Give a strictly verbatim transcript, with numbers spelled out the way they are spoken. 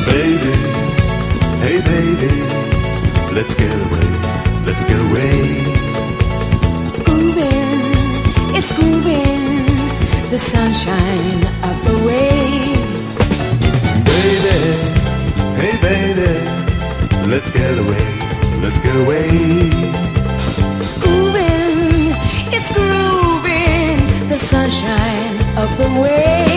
Baby, hey baby, let's get away, let's get away. Grooving, it's grooving, the sunshine of the wave. Baby, hey baby, let's get away, let's get away. Grooving, it's grooving, the sunshine of the wave.